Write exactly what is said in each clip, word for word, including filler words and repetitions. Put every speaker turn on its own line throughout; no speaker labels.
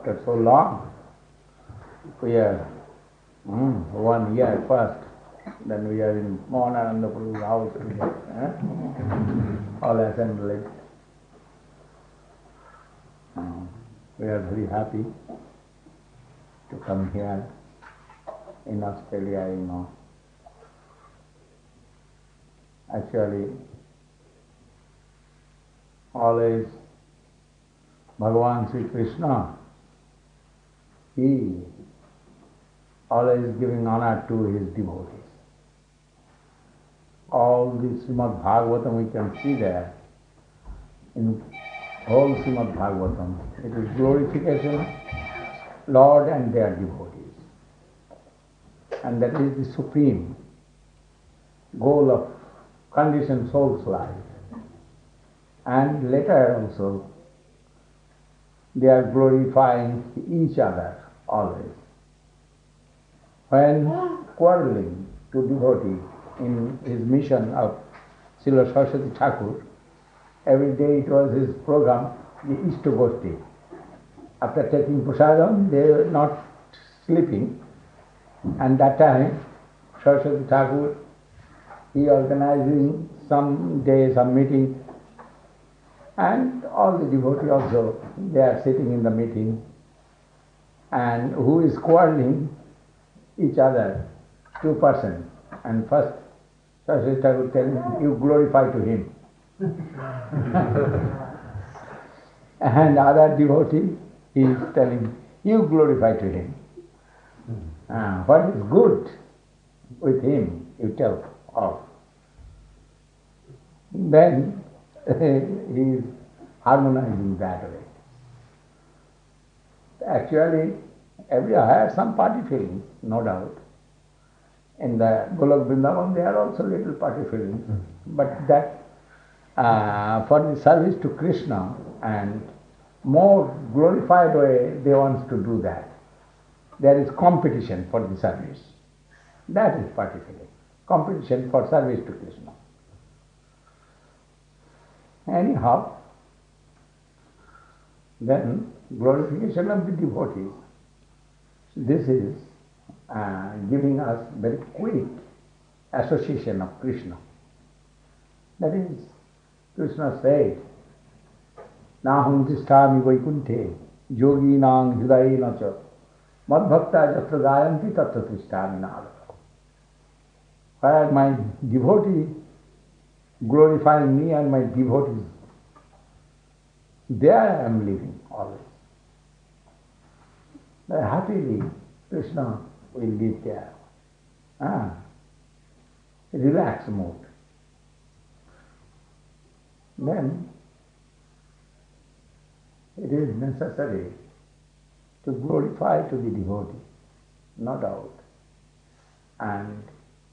after so long. We are mm, one year first, then we are in Mohanananda Prabhu's house today, eh? all assembled. Um, we are very happy to come here in Australia, you know. Actually, always Bhagavan Sri Krishna, he always giving honor to his devotees. All the Srimad Bhagavatam we can see there, in whole Srimad Bhagavatam, it is glorification, Lord and their devotees. And that is the supreme goal of conditioned soul's life. And later also, they are glorifying each other always. When quarreling to devotee in his mission of Srila Saraswati Thakur, every day it was his program, the Ishtagoshti. After taking prasadam, they were not sleeping. And that time, Saraswati Thakur, he organizing some day, some meeting, and all the devotees also, they are sitting in the meeting, and who is quarreling each other, two persons. And first, Saraswati Thakur telling, you glorify to him. And other devotee, he is telling, you glorify to him. Uh, what is good with him, you tell off. Then he is harmonizing that way. Actually, every I have some party feelings, no doubt. In the Golok Vrindavan, there are also little party feelings. But that, uh, for the service to Krishna and more glorified way, they want to do that. There is competition for the service. That is party feeling. Competition for service to Krishna. Anyhow, then glorification of the devotees. This is uh, giving us very quick association of Krishna. That is, Krishna said, Naham tisthami vaikunthe yoginang hridayena cha madbhakta jatra gayanti tatra tisthami nala. Where my devotee glorifying me and my devotees, there I am living always. Happily, Krishna will live there. Ah, relaxed mood. Then it is necessary to glorify to the devotee, no doubt. And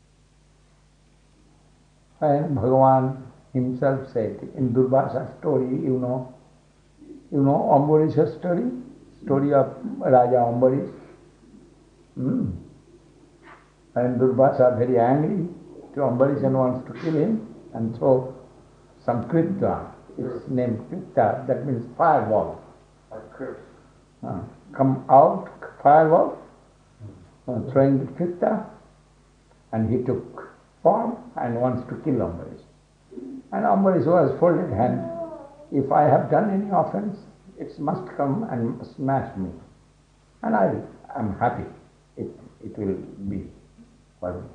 when Bhagavan himself said in Durvasa story, you know, you know Ambarisha's story, story of Raja Ambarish. Hmm. And Durvasa very angry to Ambarish and wants to kill him, and so some Krita, its name Krita, that means fireball.
A curse.
Uh, come out, fireball, uh, throwing the Krita, and he took form and wants to kill Ambarish. And Ambarish was folded hand. If I have done any offense, it must come and smash me. And I am happy. It, it will be for me.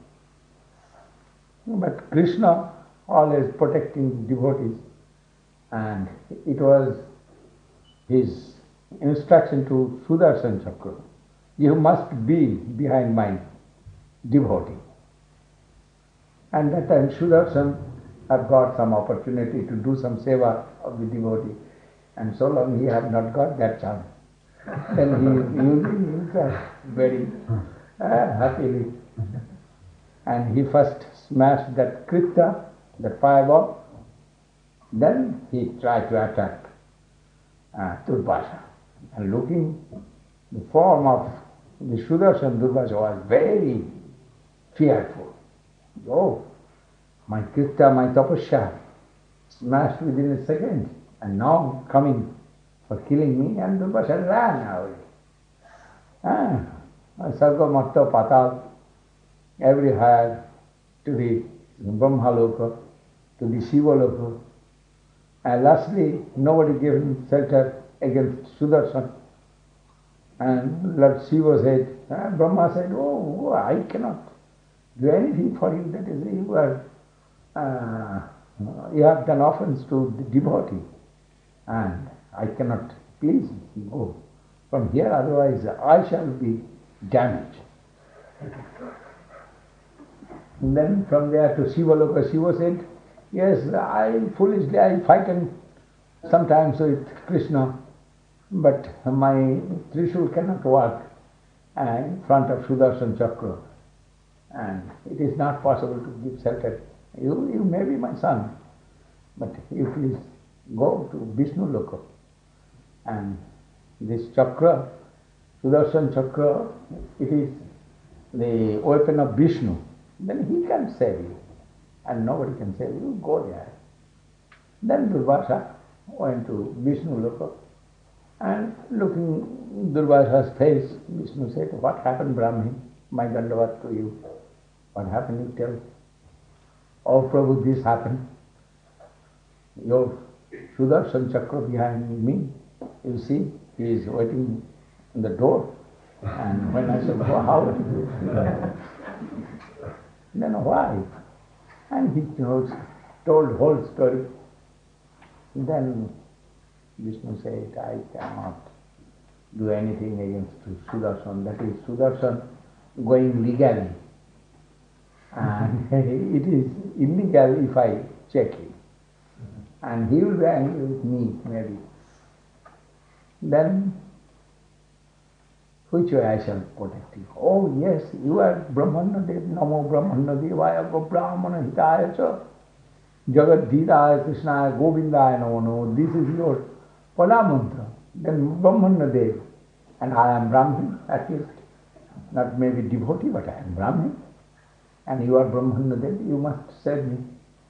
But Krishna always protecting devotees, and it was his instruction to Sudarshan Chakra. You must be behind my devotee. And that time Sudarshan have got some opportunity to do some seva of the devotee, and so long he have not got that chance. Then he is using himself very uh, happily. And he first smashed that Krita, that fireball. Then he tried to attack uh, Durvasa. And looking, the form of the Sudarshan Durvasa was very fearful. Oh, my Krita, my tapasya, smashed within a second, and now coming for killing me, and Durvasa ran away. Ah, Sarga Matta Patal, everywhere, to the Brahmaloka, to the Shivaloka, and lastly, nobody gave him shelter against Sudarshan. And Lord Shiva said, ah, Brahma said, oh, oh, I cannot do anything for you. That is, you are, uh, you have done offense to the devotee, and I cannot. Please go from here, otherwise I shall be damaged. And then from there to Shivaloka, Shiva said, yes, I foolishly I fight sometimes with Krishna, but my Trishul cannot work in front of Sudarshan Chakra, and it is not possible to give shelter. You, you may be my son, but you please go to Vishnu Loka. And this Chakra, Sudarshan Chakra, it is the weapon of Vishnu. Then he can save you, and nobody can save you. Go there. Then Durvasa went to Vishnu Loka, and looking Durvasa's face, Vishnu said, what happened, Brahmin? My Dandavat to you. What happened, you tell. Oh Prabhu, this happened. Your Sudarshan Chakra behind me, you see, he is waiting in the door. And when I said, well, how it is? Then why? And he told, told whole story. Then Vishnu said, I cannot do anything against Sudarshan. That is Sudarshan going legally. And it is illegal if I check him. And he will be angry with me, maybe. Then, which way I shall protect you? Oh yes, you are Brahmanadev, Namo Brahmanadevaya, Brahmana Hitaya cha, Jagat Dhiraya Krishnaya, Govindaya Namo Namo. This is your Pada mantra. Then Brahmanadev, and I am Brahmin, at least. Not maybe devotee, but I am Brahmin. And you are Brahmanadev, you must save me.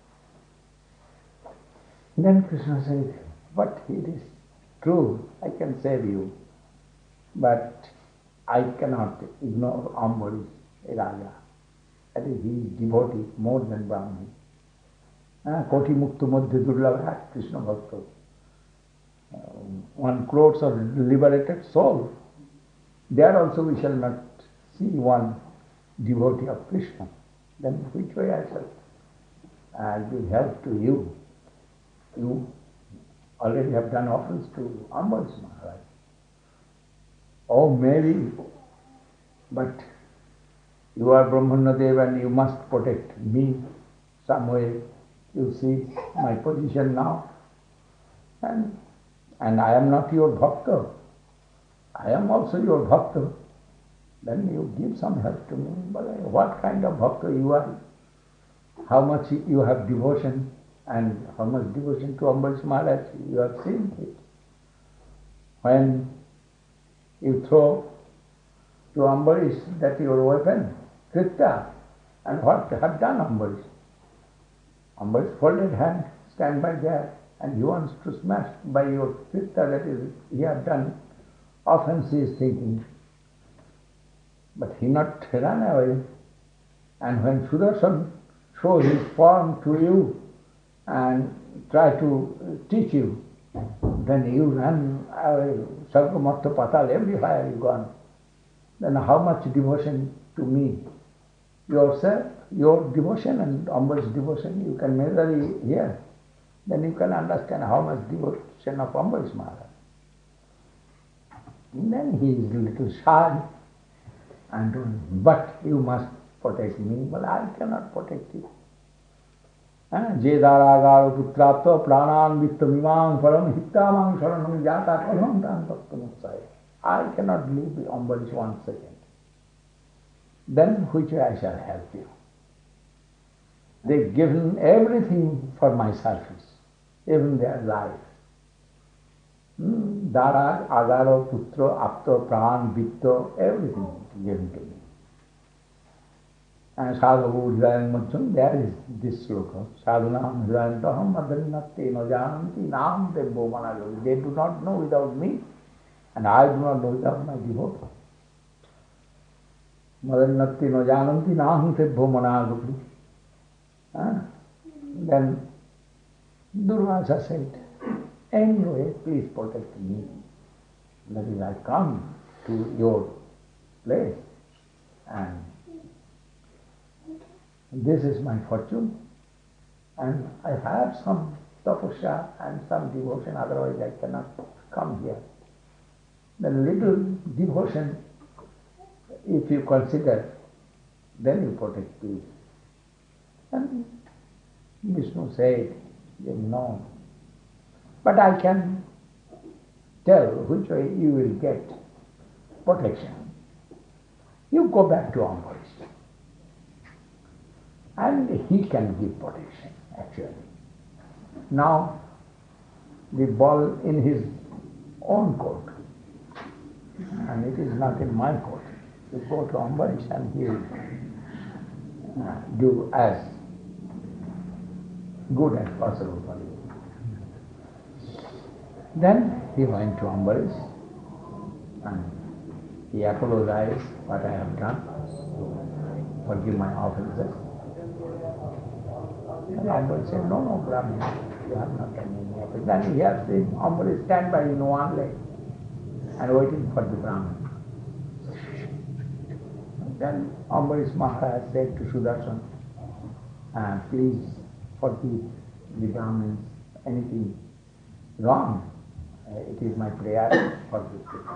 Then Krishna said, but it is true, I can save you, but I cannot ignore Ambarish, a Raja. That is, he is devotee more than Brahmin. Koti Mukta Madhya Durlabha, Krishna Bhakta. One crores of liberated soul. There also we shall not see one devotee of Krishna. Then which way I shall? I'll be help to you. You already have done offense to Ambarish Maharaj. Oh, maybe, but you are Brahmanadev and you must protect me some way. You see my position now. And, and I am not your bhakta. I am also your bhakta. Then you give some help to me. But what kind of bhakta you are? How much you have devotion, and how much devotion to Ambarish Maharaj, you have seen it. When you throw to Ambarish that your weapon, Kritya, and what have done Ambarish? Ambarish folded hand, stand by there, and he wants to smash by your Kritya, that is, he have done offense, he is thinking. But he not ran away. And when Sudarshan show his form to you and try to teach you, then you run away, Sarga Matta Patal, everywhere you gone. Then how much devotion to me? Yourself, your devotion and Ambarish's devotion, you can measure here. Then you can understand how much devotion of Ambarish Maharaj. And then he is a little shy. And but you must protect me. But I cannot protect you. Je daragaro putrapta pranan vittamimang param hittamang saranam jata kalam tan bhaktamuksaya. I cannot leave Ambarish one second. Then which way I shall help you? They've given everything for my service, even their life. Hmm? Dara, agaro, putra, apta, pran, vitta, everything given to me. And Sadhu Hridayam Maccham, there is this sloka. Sadhunam Hridayantaham Madhannatte no jananti nam debbo managami. They do not know without me, and I do not know without my devotee. Madhannatte no jananti nam debbo managami. Then Durvasa said, anyway, please protect me. That is, I come to your place, and this is my fortune, and I have some tapasya and some devotion, otherwise I cannot come here. The little devotion, if you consider, then you protect peace. And Vishnu said, no, but I can tell which way you will get protection. You go back to Ambarish, and he can give protection, actually. Now, the ball in his own court, and it is not in my court. You go to Ambarish and he will uh, do as good as possible for you. Then he went to Ambarish and he apologized what I have done, forgive my offenses. And Ambarish said, no, no, Brahman, you have not done any offense. Then he has seen Ambarish stand by in one leg and waiting for the Brahman. Then Ambarish Maharaj said to Sudarshan, uh, please forgive the Brahmins anything wrong. Uh, it is my prayer for this people.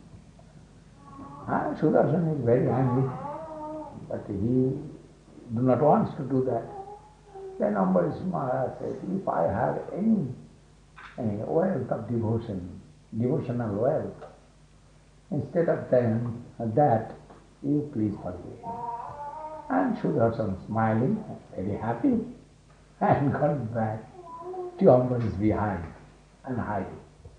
And Sudarshan is very angry, but he do not want to do that. Then Ambarish Maharaj said, if I have any, any wealth of devotion, devotional wealth, instead of them, that, you please forgive me. And Sudarshan smiling, very happy, and got back to Ambarish behind and hiding.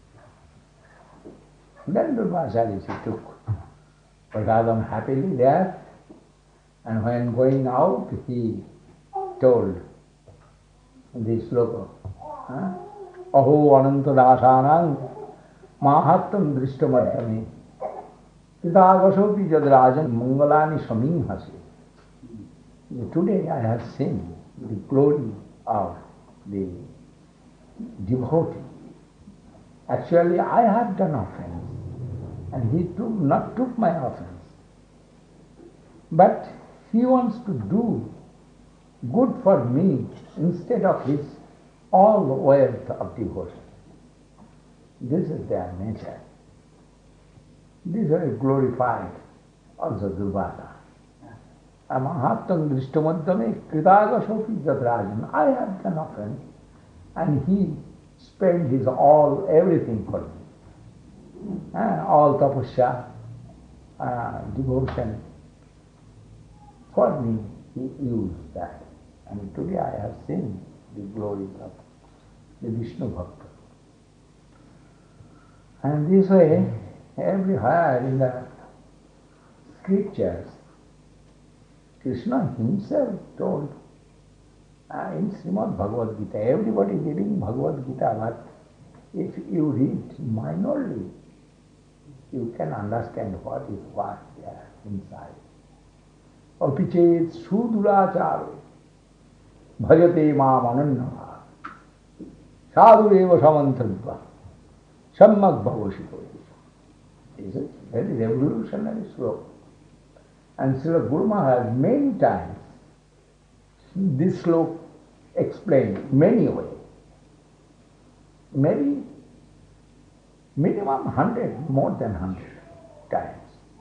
Then Durvasa Rishi took Prasadam happily there, and when going out, he told this sloka, Aho Anantadasanam Mahattam Drishtamadhyame Pitagasopi Jadrajan Mangalani Samimhasi. Today I have seen the glory of the devotee. Actually, I have done offense, and he took, not took my offense. But he wants to do good for me instead of his all wealth of devotion. This is their nature. These are glorified also Durvasa. Mahattam Drishtamadhyame Kritagasopi Jadrajan. I have done offense, and he spent his all, everything for me. Uh, all tapasya, uh, devotion. For me, he used that. And today I have seen the glories of the Vishnu Bhakta. And this way, everywhere in the scriptures, Krishna himself told uh, in Srimad Bhagavad Gita, everybody reading Bhagavad Gita, but if you read minorly, you can understand what is what there inside. Apichet suduracharo bhajate mam anannava sadhureva samantadva sammak bhavashito. Is it very revolutionary sloka? And Srila Guru Maharaj many times this sloka explained many ways. Maybe minimum hundred, more than hundred times.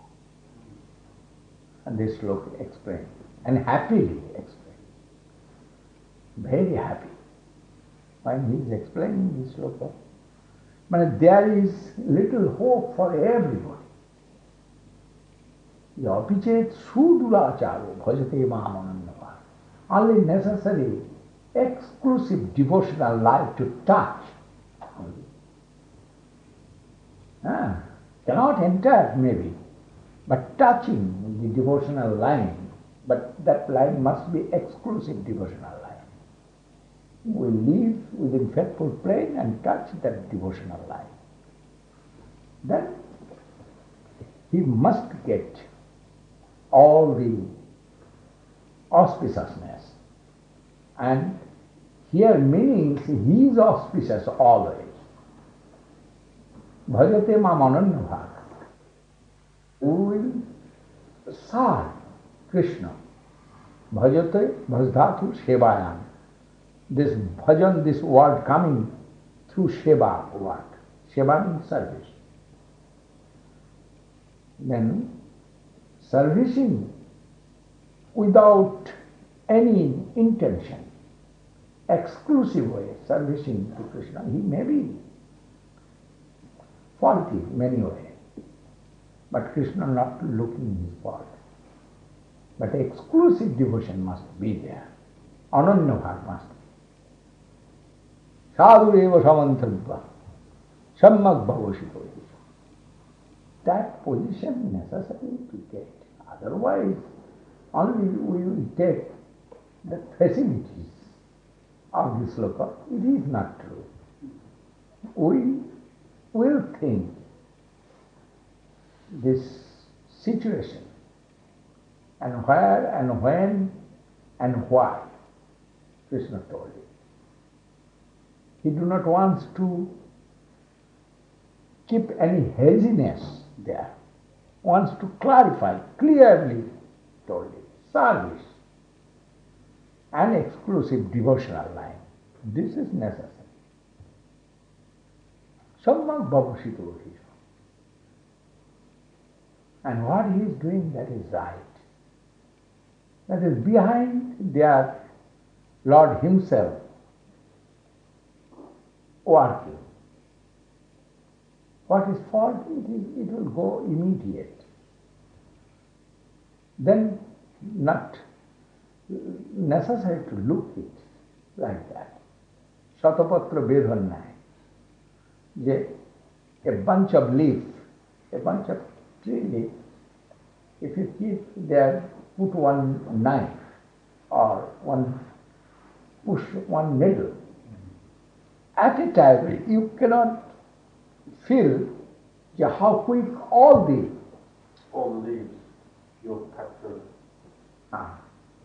And this sloka explained, and happily explained. Very happy when he is explaining this sloka. But there is little hope for everybody. Yapichet suduracharo bhajate mamanandava. Only necessary exclusive devotional life to touch. Ah, cannot enter maybe, but touching the devotional line But that line must be exclusive devotional line. We live within faithful plane and touch that devotional line. Then he must get all the auspiciousness. And here means he is auspicious always. Bhajate mam ananya bhag. We will serve Krishna. Bhajate bhajdhatu sevayam. This bhajan, this word coming through seva word. Seva means service. Then servicing without any intention, exclusive way, servicing to Krishna, he may be faulty in many ways, but Krishna not looking his fault. But exclusive devotion must be there. Ananya bhag must be. Sadhu eva samantradva sammak bhavashito. That position necessary to get. Otherwise, only we will take the facilities of this sloka. It is not true. We will think this situation and where and when and why Krishna told it. He do not want to keep any haziness there. Wants to clarify, clearly told it. Service and exclusive devotional line. This is necessary. Sammak bhavashito. And what he is doing, that is right. That is behind their Lord himself working. What is fault, it, is, it will go immediate. Then not necessary to look it like that. Shatapatra Vedhanai. A bunch of leaf, a bunch of tree leaf, if you keep there, put one knife or one push one needle, at a time you cannot feel how quick all the
all the leaves you cut through.
Ah.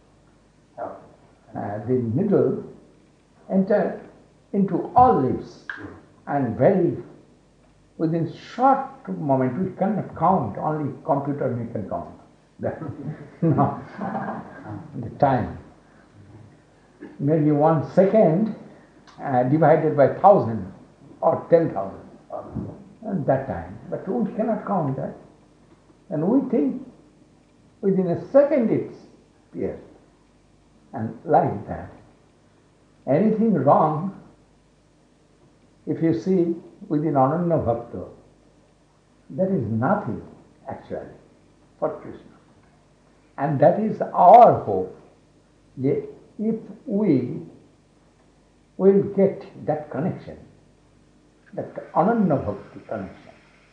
Uh, the needle enter into all leaves, and very within short moment we cannot count. Only computer we can count. No, the time maybe one second uh, divided by thousand or ten thousand. At that time, but we cannot count that, and we think within a second it's pierced, and like that. Anything wrong, if you see within Ananya Bhakta, there is nothing actually for Krishna, and that is our hope. That if we will get that connection, that Ananya Bhakti connection,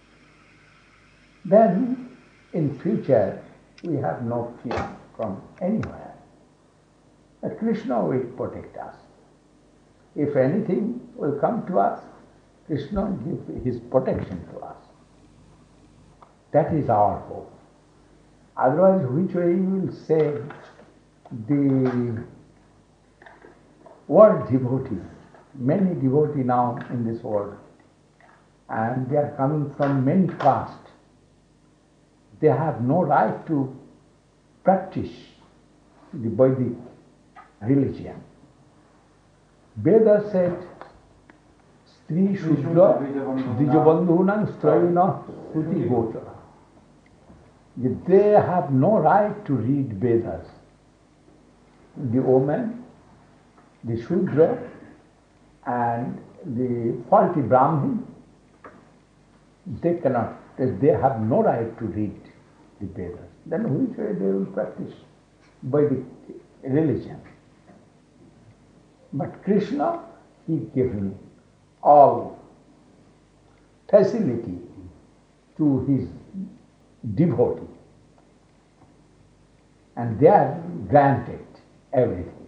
then in future we have no fear from anywhere. That Krishna will protect us. If anything will come to us, Krishna give his protection to us. That is our hope. Otherwise, which way you will say the word devotee, many devotee now in this world, and they are coming from many castes. They have no right to practice the Vedic religion. Veda said, Stri Shudra Dijabandhunam Strayana Suti Gotra. They have no right to read Vedas. The woman, the Shudra, and the faulty Brahmin, they cannot, they have no right to read the Vedas. Then which way they will practice Vedic religion? But Krishna, he given all facility to his devotee. and they are granted everything.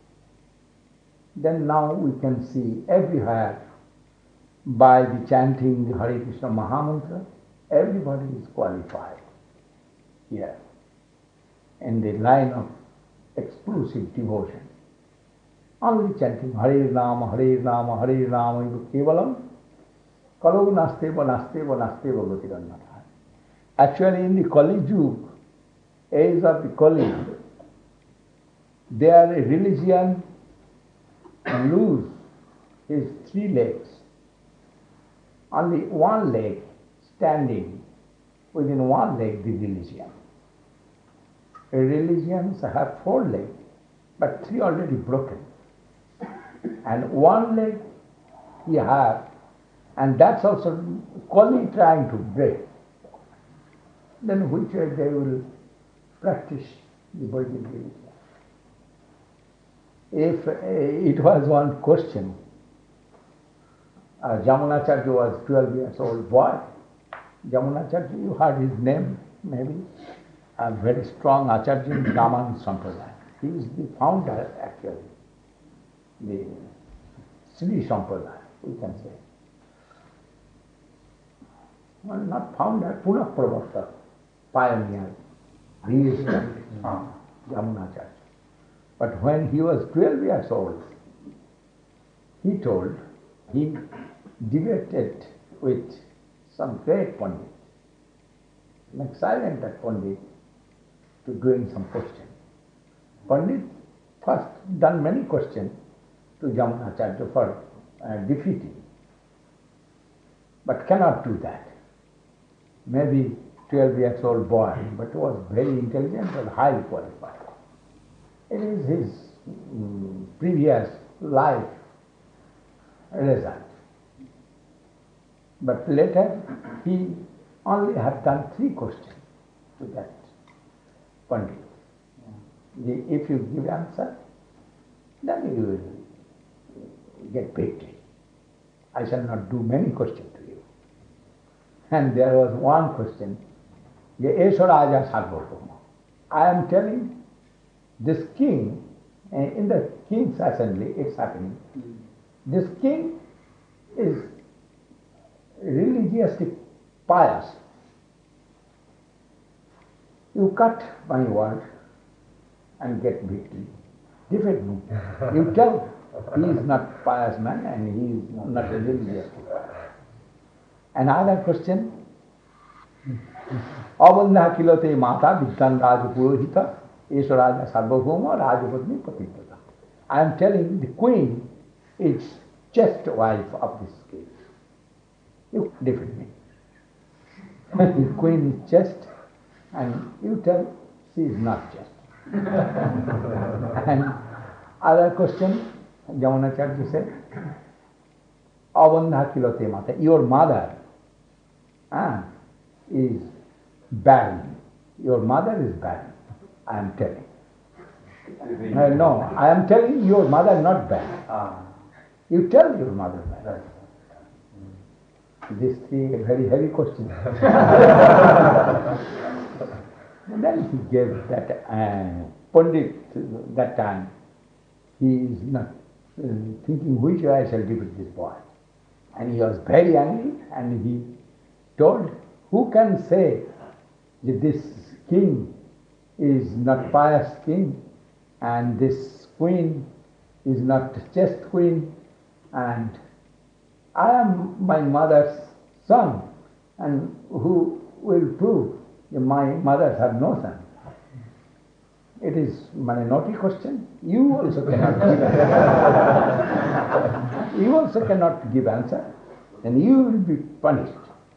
Then now we can see everywhere by the chanting the Hare Krishna Mahamantra, everybody is qualified here in the line of exclusive devotion. Only chanting Hare Rama, Hare Rama, Hare Rama, Kevalam, Kalau Nasteva, Nasteva, Nasteva, Gatirannatha. Actually, in the Kali Yuga, age of the Kali, their religion lose his three legs. Only one leg standing within one leg, the religion. Religions have four legs, but three already broken. And one leg he have, and that's also Kali trying to break. Then which way they will practice the Vedic religion? If uh, it was one question, uh, Jamunacharya was twelve years old boy. Jamunacharya, you heard his name, maybe, a very strong Acharya in Raman Sampradaya. He is the founder, actually, the Sri Sampradaya, we can say. Well, not founder, Punah Pravartak, pioneer. He is Jamunacharya. But when he was twelve years old, he told, he debated with some great Pandit. Make silent that Pandit to doing some question. Pandit first done many questions to Jamunacharya for uh, defeating, but cannot do that. Maybe twelve years old boy, but was very intelligent and highly qualified. It is his um, previous life result. But later he only had done three questions to that Pandit. The, if you give answer, then you will get victory. I shall not do many questions to you. And there was one question, Ye Esha Raja Sarvabhauma. I am telling this king, uh, in the king's assembly, it's happening. Mm. This king is religiously pious. You cut my word and get victory. Defeat me. You tell he is not pious man and he is not religious. Another question. Avandha kilote mata vidyan raja purohita esha raja sarvabhauma rajapatni patitata. I am telling the queen is just wife of this king. You defeat me. The queen is just and you tell she is not just. And other question, Jamunacharya said, Avandha kilote mata, your mother ah, is barren. Your mother is barren, I am telling. Uh, no, I am telling your mother not barren. Ah. You tell your mother barren. These three very heavy questions. And then he gave that uh, Pandit that time. He is not uh, thinking which way I shall defeat this boy. And he was very angry and he told, who can say that this king is not pious king and this queen is not just queen and I am my mother's son and who will prove that my mothers have no son. It is a naughty question. You also cannot give answer. You also cannot give answer and you will be punished.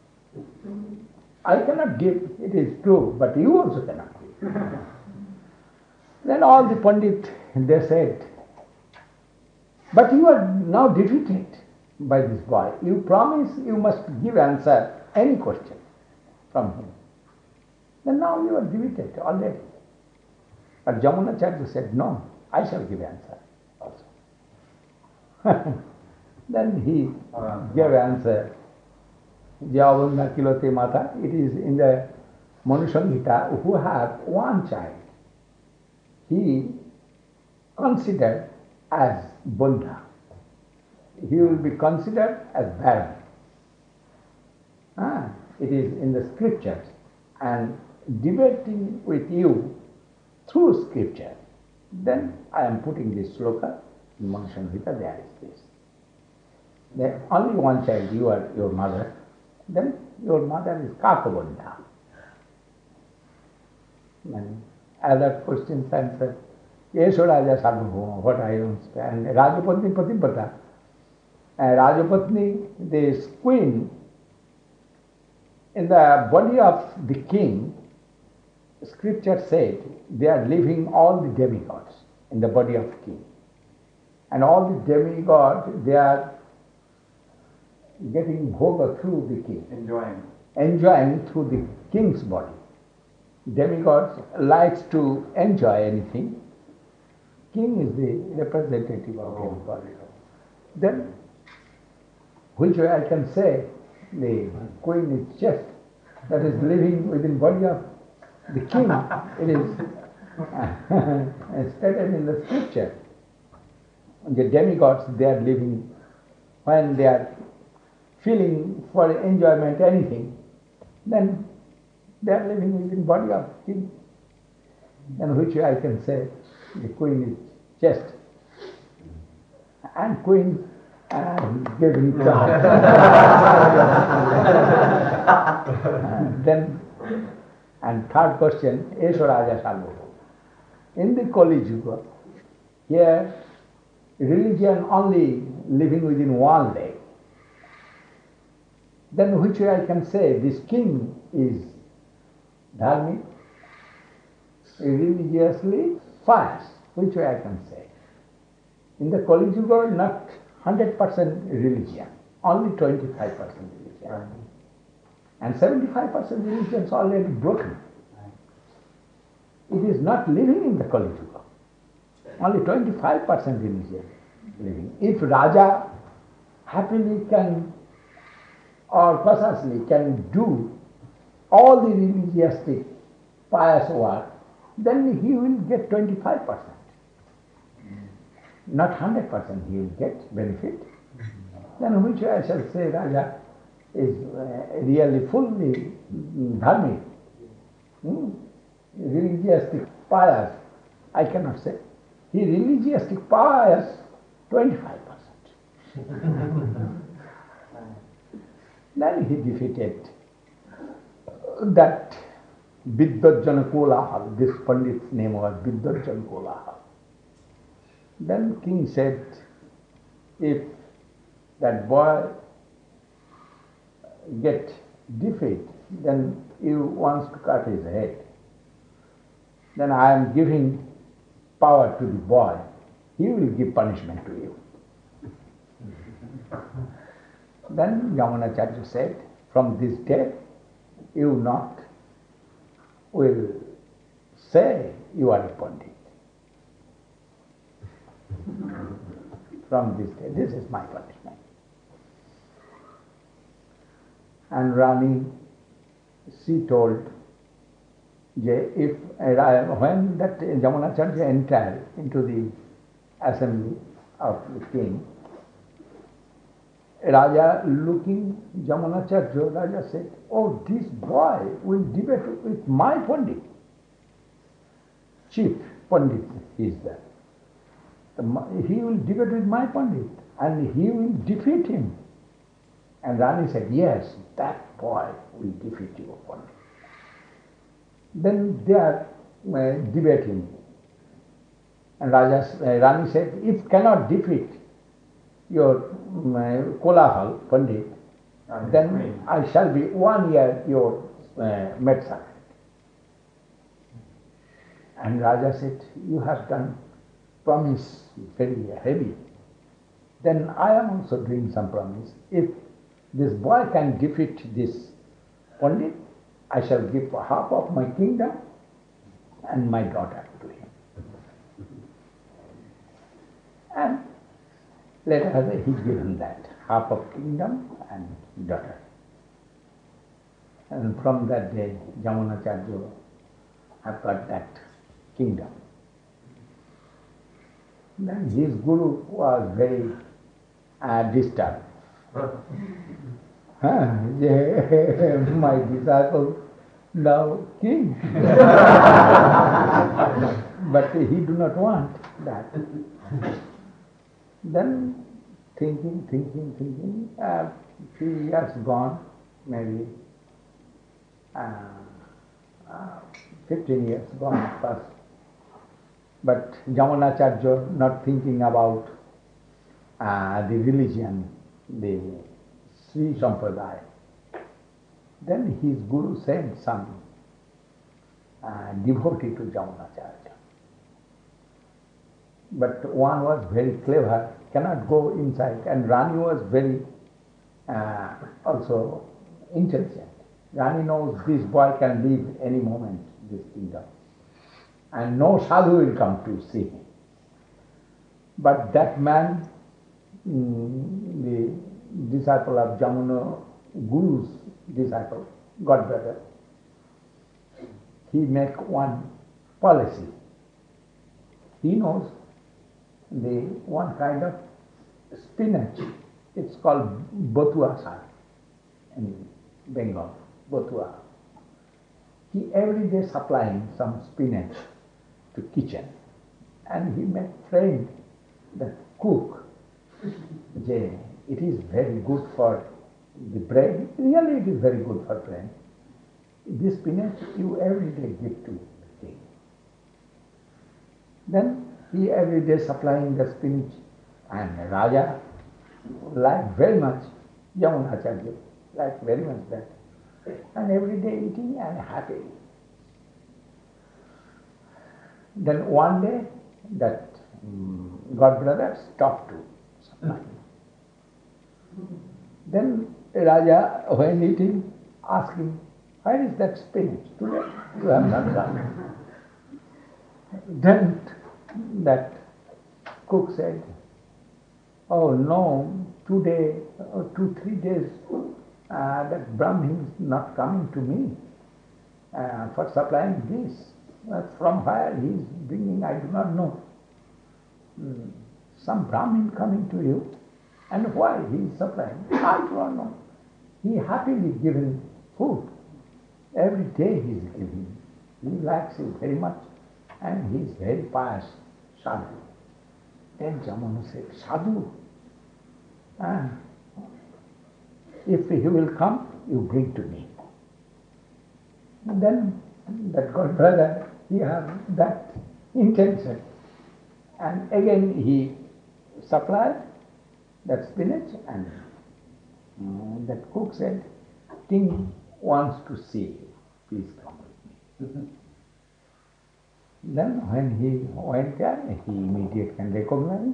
I cannot give, it is true, but you also cannot give. Then all the Pandit, they said, but you are now defeated by this boy. You promise you must give answer any question from him. Then now you are defeated already. But Jamunacharya said, no, I shall give answer also. Then he gave answer. Javandha kilote mata, it is in the Manusangita who have one child he considered as Bundha. He will be considered as Dharma. Ah, it is in the scriptures, and debating with you through scripture, then I am putting this sloka in Mahasamhita, there is this. There only one child, you are your mother, then your mother is Kakabandha. And other questions answered, Yesho Raja Sarvabhauma, what I understand. Rajapatni Patipata. And Rajapatni, this queen, in the body of the king, scripture said they are living all the demigods in the body of the king. And all the demigods, they are getting bhoga through the king.
Enjoying.
Enjoying through the king's body. Demigods likes to enjoy anything. King is the representative of
Oh,
demigod. Then, which way I can say the queen is just that is living within body of the king. It is stated in the scripture. The demigods, they are living when they are feeling for enjoyment anything, then they are living within body of king. Then which way I can say the queen is just and queen and giving child. Then and third question, Esho Raja Sarvabhauma. In the Kali Yuga, here religion only living within one leg. Then which way I can say this king is dharmic, religiously pious, which way I can say. In the Kali Yuga, not one hundred percent religion, only twenty-five percent religion.
Right.
And seventy-five percent religion is already broken. It is not living in the Kali Yuga. Only twenty-five percent religion living. If Raja happily can or precisely can do all the religious pious work, then he will get twenty-five percent. Not one hundred percent he will get benefit. Then which I shall say Raja is uh, really fully dharmic, hmm? Religious pious, I cannot say. He religious pious, twenty-five percent. Then he defeated that Vidyajana Kolahal. This Pandit's name was Vidyajana Kolahal. Then king said, if that boy get defeat, then he wants to cut his head. Then I am giving power to the boy. He will give punishment to you. Then Yamunacharya said, from this day, you not will say you are a Pandit. From this day, this is my punishment. And Rani, she told, if uh, when that Yamunacharya entered into the assembly of the king, Raja looking Yamunacharya, Raja said, oh, this boy will debate with my Pandit. Chief Pandit is that. He will debate with my Pandit and he will defeat him. And Rani said, yes, that boy will defeat your Pandit. Then they are uh, debating. And Raja, uh, Rani said, if cannot defeat your um, uh, Kolahal Pandit,
And
then
queen.
I shall be one year your uh, maid servant. And Raja said, you have done promise very heavy. Then I am also doing some promise. If this boy can defeat this Pandit, I shall give half of my kingdom and my daughter to him. And later he given that, half of kingdom and daughter. And from that day, Yamunacharya have got that kingdom. Then his guru was very uh, disturbed. Huh? Yeah, my disciple now king. But he do not want that. Then thinking, thinking, thinking, uh, few years gone, maybe uh, uh, fifteen years gone first. But Jamunacharya not thinking about uh, the religion, the Sri Sampradaya. Then his guru sent some uh, devotee to Jamunacharya. But one was very clever, cannot go inside, and Rani was very uh, also intelligent. Rani knows this boy can leave any moment this kingdom, and no sadhu will come to see him. But that man, mm, the disciple of Jamuna, Guru's disciple, godbrother, he make one policy. He knows the one kind of spinach. It's called botua sar in Bengal, botua. He every day supplying some spinach to kitchen, and he made friend the cook. Jay, it is very good for the bread. Really, it is very good for bread. This spinach you every day give to the king. Then he every day supplying the spinach, and Raja liked very much, Jamunacharya liked very much that, and every day eating and happy. Then one day that um, godbrother stopped to supply. Then Raja, when eating, asked him, where is that spinach? Today you have not done. Then that cook said, oh no, today, uh, two, three days, uh, that Brahmin is not coming to me uh, for supplying this. Uh, from where he is bringing, I do not know. Mm. Some Brahmin coming to you, and why he is supplying, I do not know. He happily given food. Every day he is giving. He likes it very much, and he is very pious, sadhu. Then Jamuna said, sadhu, ah, if he will come, you bring to me. And then that godbrother, he has that intention. And again he supplied that spinach, and uh, that cook said, king wants to see you, please come with me. Then when he went there, he immediately can recognize.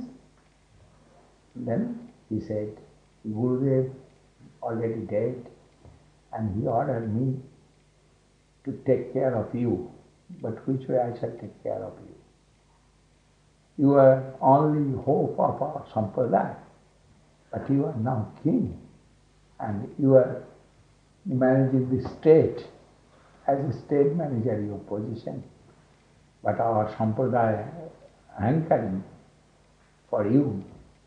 Then he said, Gurudev already dead, and he ordered me to take care of you, but which way I shall take care of you? You are only hope of our sampradaya, but you are now king, and you are managing the state. As a state manager, your position, but our sampradaya hankering for you,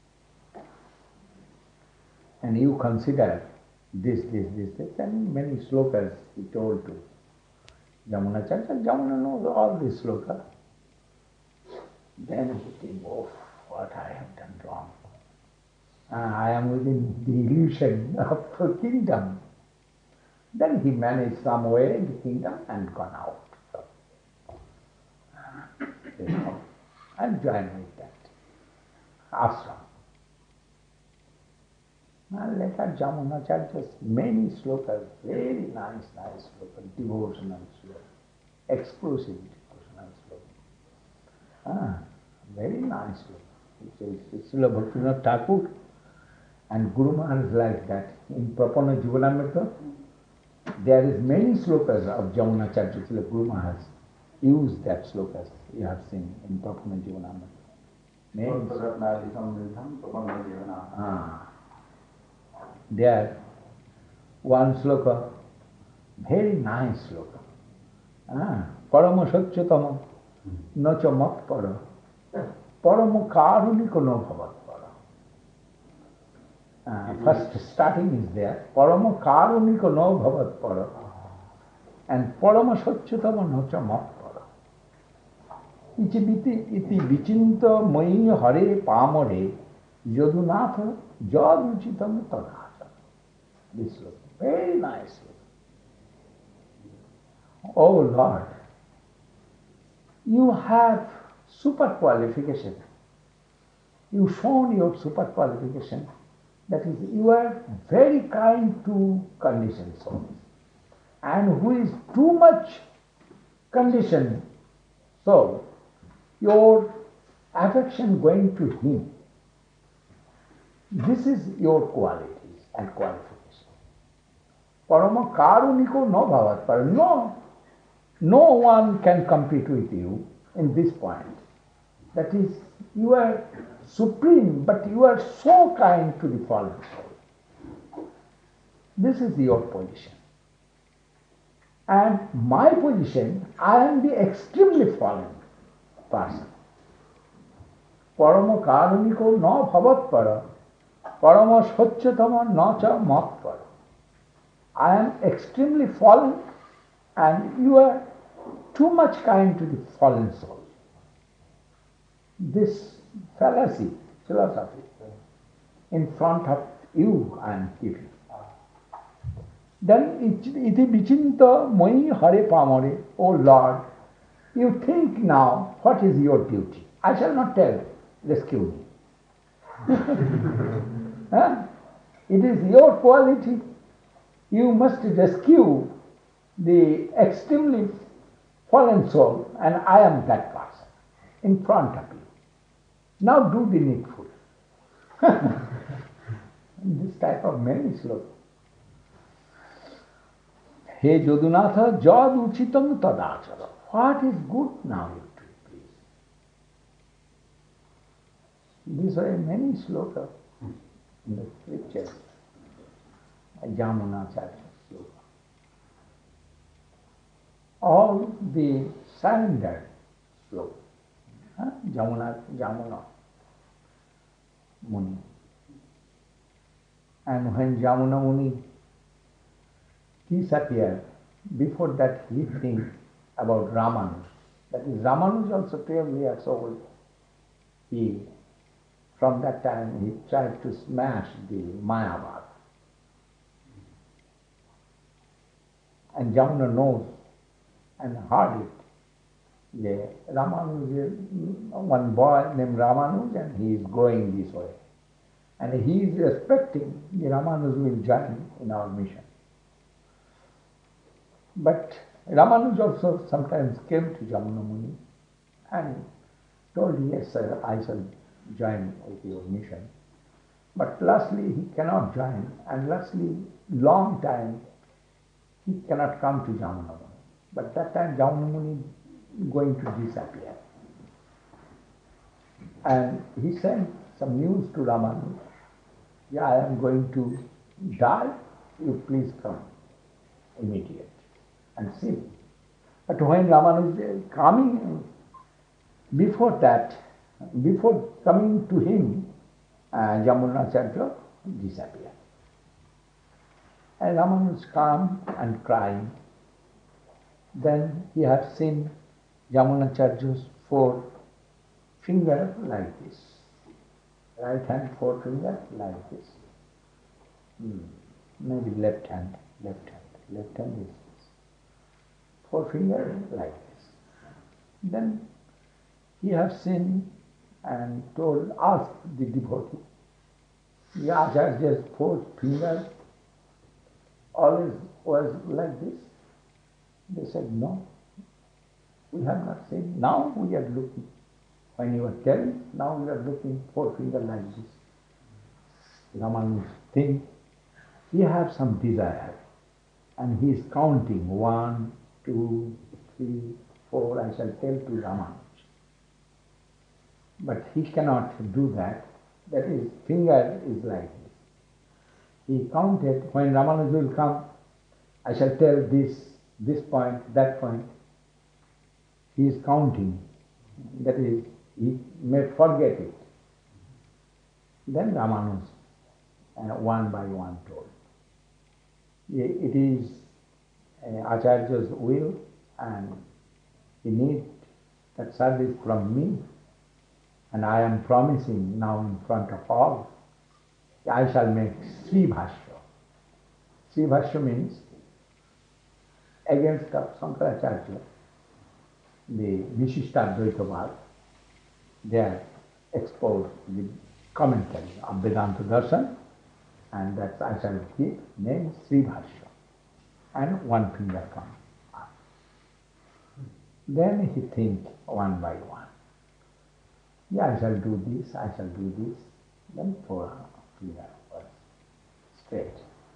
and you consider this, this, this, this, and many slokas he told to Jamunacharya. Jamuna knows all these slokas. Then he thinks, oh, what I have done wrong. Uh, I am within the illusion of the kingdom. Then he managed some way in the kingdom and gone out. So, uh, and joined with that ashram. And later Jamunacharya's many slokas, very nice, nice slokas, devotional slokas, exclusive devotional slokas. Ah, very nice slokas. It's Srila Bhaktivinoda Thakur and Guru Maharaj like that. In Prapanna Jivanamrita, there is many slokas of Jamunacharya, Srila Guru Maharaj use that slokas you have seen in Prapanna Jivanamrita. Many. Ah. There, one sloka, very nice sloka. Ah, Parama Satchatama, Nacha Mat Para. Paramo Karuniko no Bhavatpara. Uh, first starting is there. Paramo Karuniko no Bhavatpara. And Parama Sachyatama no cha Matpara. Ichibiti iti vichinta mai hare pamare yadunatha jaduchitam tadhacha. This look very nice. Oh Lord, you have super qualification. You shown your super qualification. That is, you are very kind to conditioned souls. And who is too much conditioned soul, your affection going to him. This is your qualities and qualification. Parama karuniko no bhavatpara. No, no one can compete with you in this point. That is, you are supreme, but you are so kind to the fallen soul. This is your position. And my position, I am the extremely fallen person. Parama karuniko no bhavatpara, parama sachyatama no cha matpara. I am extremely fallen, and you are too much kind to the fallen soul. This fallacy, philosophy, in front of you I am giving. Then iti vichinta mai hare pamare, O Lord, you think now what is your duty. I shall not tell, rescue me. Huh? It is your quality. You must rescue the extremely fallen soul, and I am that person in front of you. Now do the needful. This type of many slokas. He Jadunatha jad uchitam tadachara. What is good now you do, please? These are many slokas in the scriptures. Jamunacharya sloka. All the surrendered sloka. Huh? Jamuna, Jamuna Muni. And when Jamuna Muni disappeared, before that he thinks about Ramanuj. That is, Ramanuj also twelve years old. He, from that time, he tried to smash the Mayavad. And Jamuna knows and heard it. The Ramanuj, one boy named Ramanuj, and he is going this way. And he is expecting the Ramanuj will join in our mission. But Ramanuj also sometimes came to Jamuna Muni and told, yes sir, I shall join with your mission. But lastly he cannot join, and lastly long time he cannot come to Jamuna Muni. But that time Jamuna Muni going to disappear. And he sent some news to Ramanuj. Yeah, I am going to die, you please come immediately and see me. But when Ramanuj is coming, before that, before coming to him, uh, Jamunacharya disappeared. And Ramanuj calm and crying. Then he has seen Jamunacharya's four fingers like this. Right hand four fingers like this. Hmm. Maybe left hand, left hand, left hand is this. Four fingers like this. Then he has seen and told, asked the devotee, the Acharya's four fingers always was like this. They said, no, we have not seen. Now we are looking. When you are telling, now we are looking four fingers like this. Ramanuj thinks he has some desire, and he is counting one, two, three, four. I shall tell to Ramanuj. But he cannot do that. That is, finger is like this. He counted. When Ramanuj will come, I shall tell this, this point, that point. He is counting. That is, he may forget it. Then Ramanus, uh, one by one told. It is uh, Acharya's will, and he needs that service from me, and I am promising now in front of all, I shall make Sri Bhashya. Sri Bhashya means against Shankaracharya, the Vishishtadvaitavad, they are exposed with commentary of Vedanta Darshan, and that I shall keep named Sri Bhashya, and one finger from up. Then he thinks one by one. Yeah, I shall do this, I shall do this. Then four finger was straight.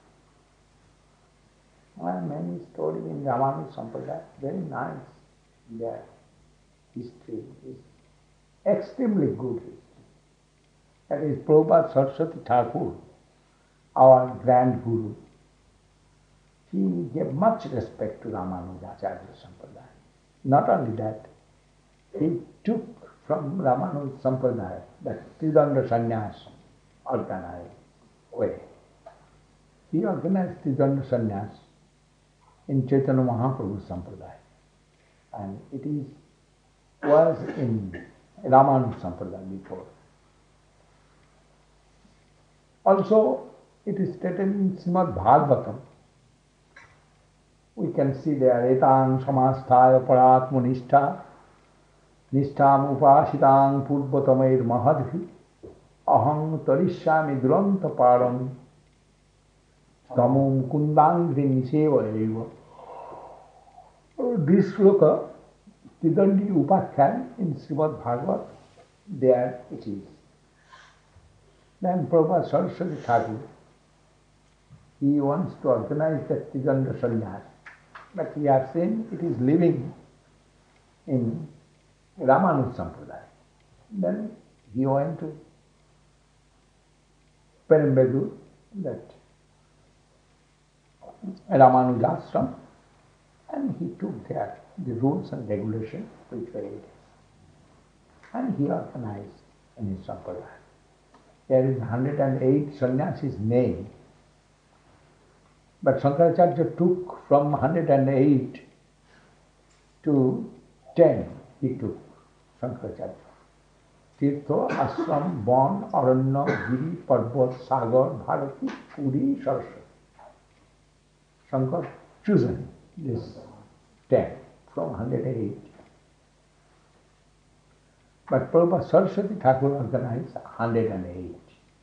And many stories in Ramanuja Sampradaya, very nice. Their history is extremely good history. That is Prabhupada Saraswati Thakur, our grand guru. He gave much respect to Ramanuja Acharya Sampradaya. Not only that, he took from Ramanuja Sampradaya that Tridanda Sannyas organized way. He organized Tridanda Sannyas in Chaitanya Mahaprabhu Sampradaya, and it is was in Ramanuja Sampradaya before. Also, it is stated in Srimad Bhagavatam. We can see there, etang samasthaya paratma nishtha, nistham upashitang purvatamair mahadhi, aham tarishyami duranta param, tamum kundangri niseva eva. This sloka, Tidandi Upakhyan in Srimad Bhagavat, there it is. Then Prabhupada Saraswati Thakur, he wants to organize that Tidanda Sannyas, but he has seen it is living in Ramanuja Sampradaya. Then he went to Perambadu, that Ramanuja Ashram, and he took there the rules and regulations which were it is. And he organized in his Sampradaya. There is one hundred eight sannyasis name, but Shankaracharya took from one hundred eight to ten, he took Shankaracharya. Tirtha, Ashram, Bon, Aranya, Giri, Parvat, Sagar, Bharati, Puri, Saraswati. Shankar chosen this ten from one hundred eight. But Prabhupada Saraswati Thakur organized one hundred eight.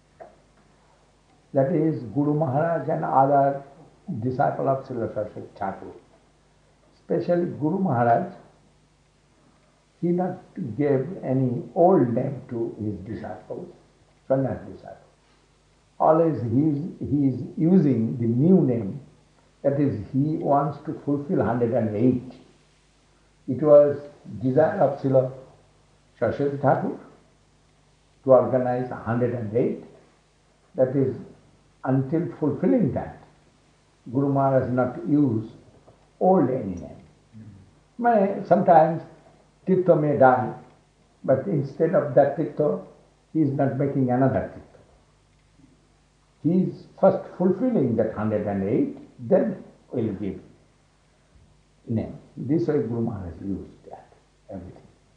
That is Guru Maharaj and other disciples of Srila Saraswati Thakur. Especially Guru Maharaj, he not gave any old name to his disciples, sannyas disciples. Always he is, he is using the new name, that is he wants to fulfill one hundred eight. It was desire of Srila Saraswati Thakur to organize one hundred eight. That is, until fulfilling that, Guru Maharaj not use old any name. Mm. Sometimes Tirtha may die, but instead of that Tirtha, he is not making another Tirtha. He is first fulfilling that one hundred eight, then will give name. This way Guru Maharaj used that, everything.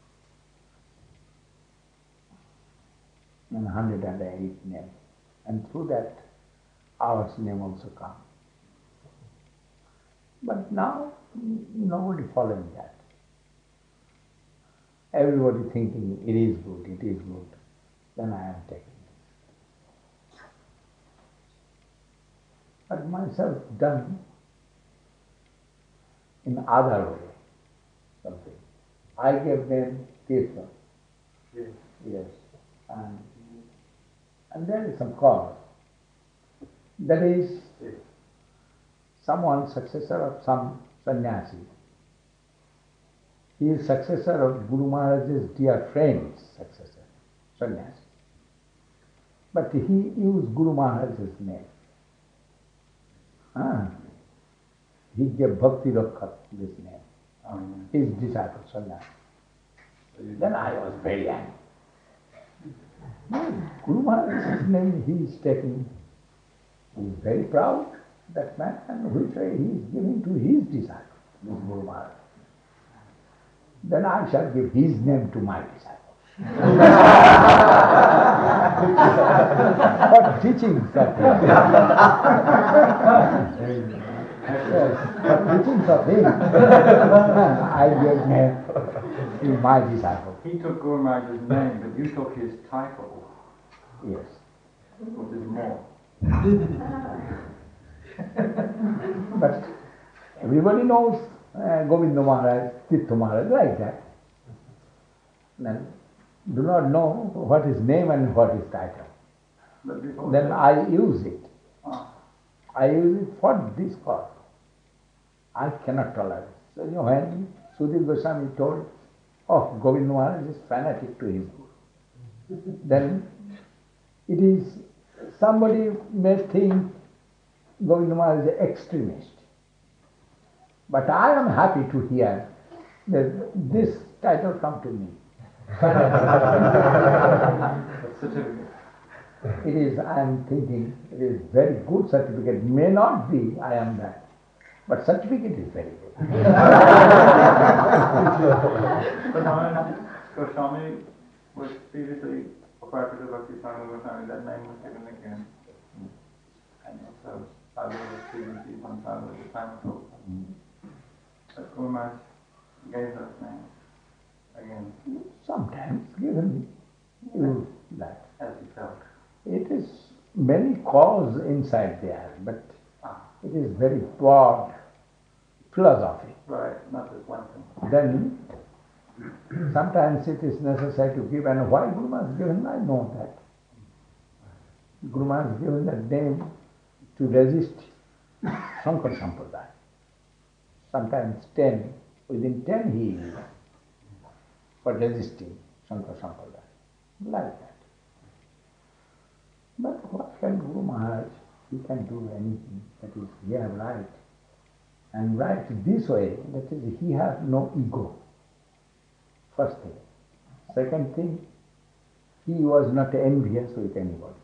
And one hundred eight name. And through that, our name also comes. But now, nobody following that. Everybody thinking it is good, it is good. Then I am taking it. But myself done in other way, something. I gave them Tirtha. Yes. Yes. And, and there is some cause. That is, someone successor of some sannyasi. He is successor of Guru Maharaj's dear friend's successor, sannyasi. But he used Guru Maharaj's name. Ah. He gave Bhakti Rakhat this name. Um, his disciple, sannyasi.
you
Then I was very angry. No, Guru Maharaj's name he is taking. He is very proud, that man, and which way he is giving to his disciple, this Guru Maharaj. Then I shall give his name to my disciple. For teachings of him. Yes, for teachings of him, I gave name to my disciple.
He took Guru Maharaj's name, but you took his title,
Yes.
which is more.
But everybody knows uh, Govinda Maharaj, Tirtha Maharaj, like that. Then do not know what is name and what is title.
But before
Then
that-
I use it.
Ah,
I use it for this cause. I cannot tolerate. So you know, when Sudhir Goswami told, oh, Govinda Maharaj is fanatic to his Guru, then it is, somebody may think Govinda Maharaj is an extremist. But I am happy to hear that this title come to me.
certificate.
It is, I am thinking, it is very good certificate. May not be, I am that. But certificate is very good.
But Maharaj Goswami was previously Uparpita Bhakti Swami Goswami, that name was given again. And also Sadhu was previously one Sadhu at the time of Prabhupada. But Guru Maharaj gave those names again,
Sometimes given you that.
as he felt.
It is many cause inside there, but
Ah,
it is very broad philosophy.
right, not just one thing.
Then sometimes it is necessary to give, and why Guru Maharaj has given, I know that. Guru Maharaj has given that name to resist Shankar Sampradaya. Sometimes ten, within ten he is for resisting Shankar Sampradaya. Like that. But what can Guru Maharaj? He can do anything. That is, he have right. And right this way, that is, he has no ego. First thing. Second thing, he was not envious with anybody.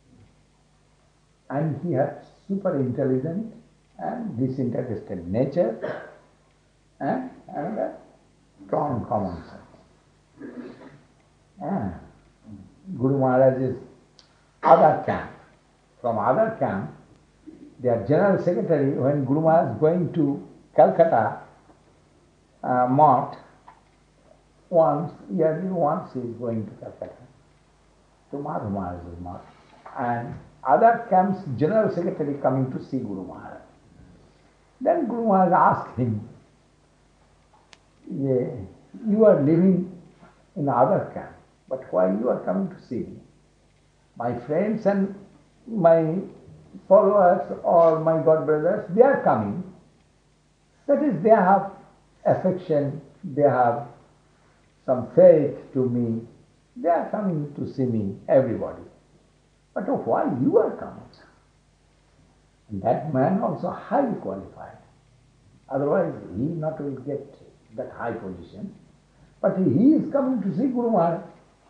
And he had super intelligent and disinterested nature and, and a strong common sense. Ah, Guru Maharaj is other camp. From other camp, their general secretary, when Guru Maharaj is going to Calcutta uh, Mott, once, yearly once he is going to Calcutta, to Madhu Maharaj's Mott. And other camp's general secretary coming to see Guru Maharaj. Then Guru Maharaj asked him, yeah, you are living in other camp, but why you are coming to see me? My friends and my followers or my god brothers, they are coming. That is, they have affection, they have some faith to me, they are coming to see me, everybody. But oh, why you are coming? And that man also highly qualified. Otherwise, he not will get that high position. But he is coming to see Guru Maharaj.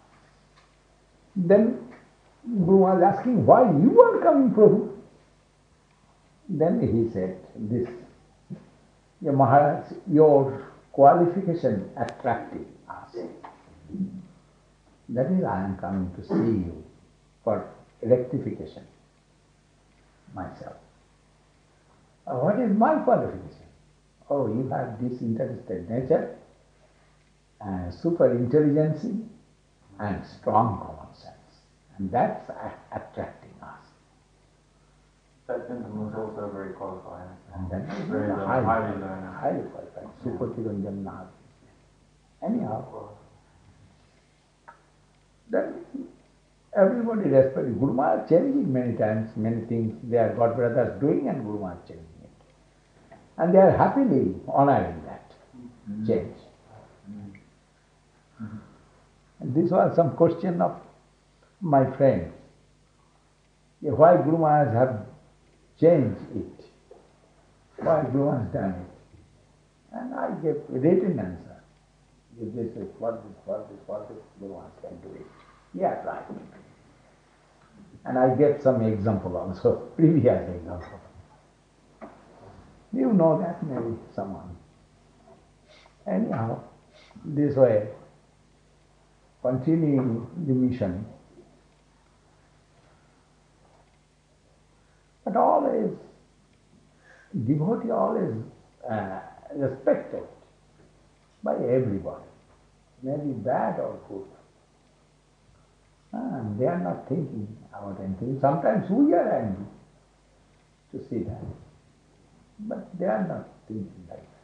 Then Guru Maharaj asking, why you are coming, Prabhu? Then he said, this, yeah, Maharaj, your qualification attracted us. That is, I am coming to see you for rectification myself. Uh, what is my qualification? Oh, you have disinterested nature, and super intelligence, and strong common sense. And that's a- attracting us.
That gentleman was also very qualified.
And then
Very learned,
highly,
highly learned.
highly qualified. Supatiranjan Nath. Anyhow, then everybody respects. Guru Maharaj changing many times, many things. They are God brothers doing and Guru Maharaj changing it. And they are happily honoring that change. And this was some question of my friend. Yeah, why Guru Maharaj have changed it? Why Guru Maharaj done it? And I gave a written answer. If this is what this, what this, what this, Bhagavan can do it. Yeah, right. And I get some example also, previous example. You know that maybe someone. Anyhow, this way, continuing the mission, but always, devotee always uh, respected by everybody, maybe bad or good. Ah, they are not thinking about anything. Sometimes we are angry to see that, but they are not thinking like that.